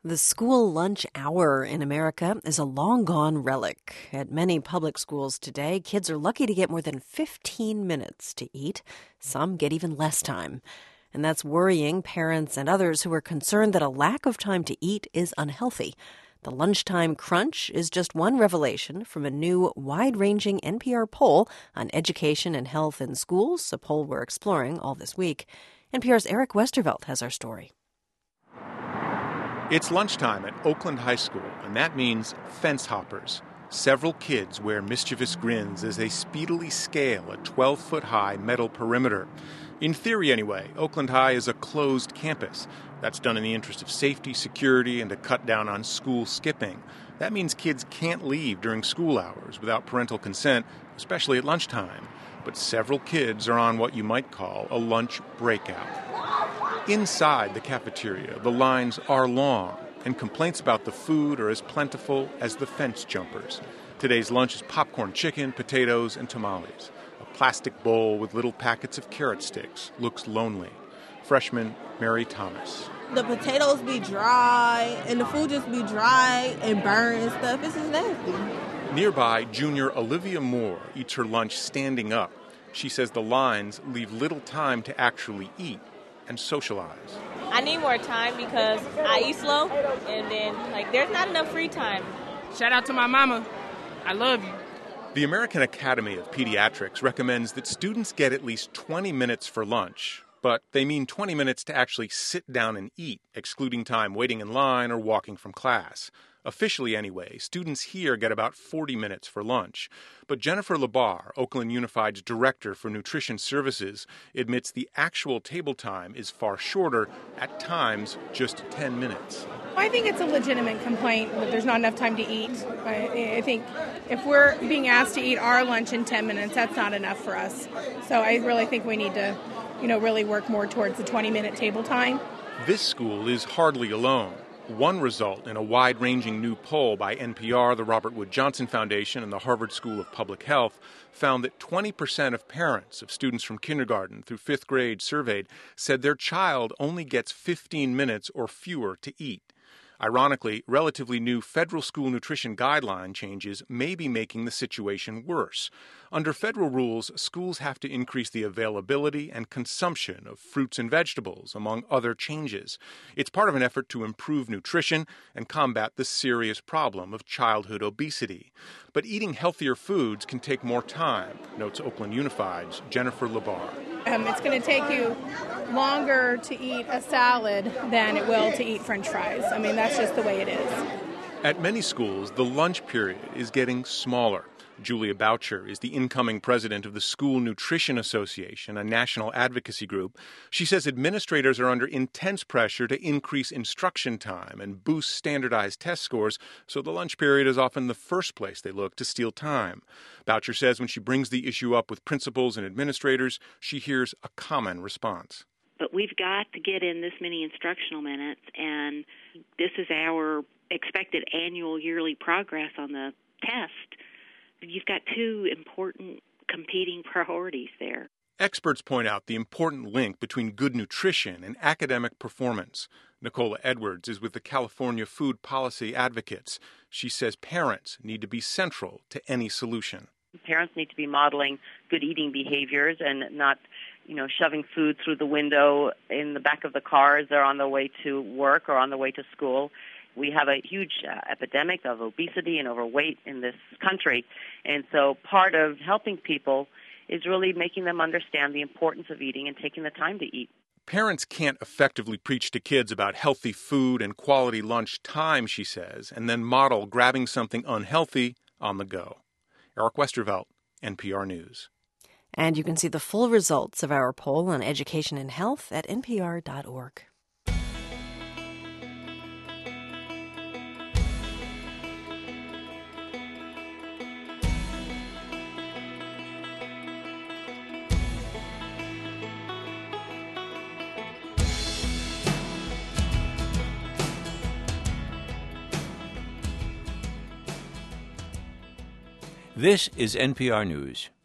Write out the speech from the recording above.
The school lunch hour in America is a long-gone relic. At many public schools today, kids are lucky to get more than 15 minutes to eat. Some get even less time. And that's worrying parents and others who are concerned that a lack of time to eat is unhealthy. The lunchtime crunch is just one revelation from a new, wide-ranging NPR poll on education and health in schools, a poll we're exploring all this week. NPR's Eric Westervelt has our story. It's lunchtime at Oakland High School, and that means fence hoppers. Several kids wear mischievous grins as they speedily scale a 12-foot-high metal perimeter. In theory, anyway, Oakland High is a closed campus. That's done in the interest of safety, security, and to cut down on school skipping. That means kids can't leave during school hours without parental consent, especially at lunchtime. But several kids are on what you might call a lunch breakout. Inside the cafeteria, the lines are long, and complaints about the food are as plentiful as the fence jumpers. Today's lunch is popcorn chicken, potatoes, and tamales. A plastic bowl with little packets of carrot sticks looks lonely. Freshman Mary Thomas. The potatoes be dry, and the food just be dry and burnt and stuff. This is nasty. Nearby, junior Olivia Moore eats her lunch standing up. She says the lines leave little time to actually eat and socialize. I need more time because I eat slow, and then there's not enough free time. Shout out to my mama. I love you. The American Academy of Pediatrics recommends that students get at least 20 minutes for lunch, but they mean 20 minutes to actually sit down and eat, excluding time waiting in line or walking from class. Officially, anyway, students here get about 40 minutes for lunch. But Jennifer Labar, Oakland Unified's director for nutrition services, admits the actual table time is far shorter, at times just 10 minutes. I think it's a legitimate complaint that there's not enough time to eat. I think if we're being asked to eat our lunch in 10 minutes, that's not enough for us. So I really think we need to, really work more towards the 20-minute table time. This school is hardly alone. One result in a wide-ranging new poll by NPR, the Robert Wood Johnson Foundation, and the Harvard School of Public Health found that 20% of parents of students from kindergarten through fifth grade surveyed said their child only gets 15 minutes or fewer to eat. Ironically, relatively new federal school nutrition guideline changes may be making the situation worse. Under federal rules, schools have to increase the availability and consumption of fruits and vegetables, among other changes. It's part of an effort to improve nutrition and combat the serious problem of childhood obesity. But eating healthier foods can take more time, notes Oakland Unified's Jennifer Labar. It's going to take you longer to eat a salad than it will to eat French fries. That's just the way it is. At many schools, the lunch period is getting smaller. Julia Boucher is the incoming president of the School Nutrition Association, a national advocacy group. She says administrators are under intense pressure to increase instruction time and boost standardized test scores, so the lunch period is often the first place they look to steal time. Boucher says when she brings the issue up with principals and administrators, she hears a common response. But we've got to get in this many instructional minutes, and this is our expected annual yearly progress on the test. You've got two important competing priorities there. Experts point out the important link between good nutrition and academic performance. Nicola Edwards is with the California Food Policy Advocates. She says parents need to be central to any solution. Parents need to be modeling good eating behaviors and not, shoving food through the window in the back of the car as they're on their way to work or on the way to school. We have a huge epidemic of obesity and overweight in this country. And so part of helping people is really making them understand the importance of eating and taking the time to eat. Parents can't effectively preach to kids about healthy food and quality lunch time, she says, and then model grabbing something unhealthy on the go. Eric Westervelt, NPR News. And you can see the full results of our poll on education and health at npr.org. This is NPR News.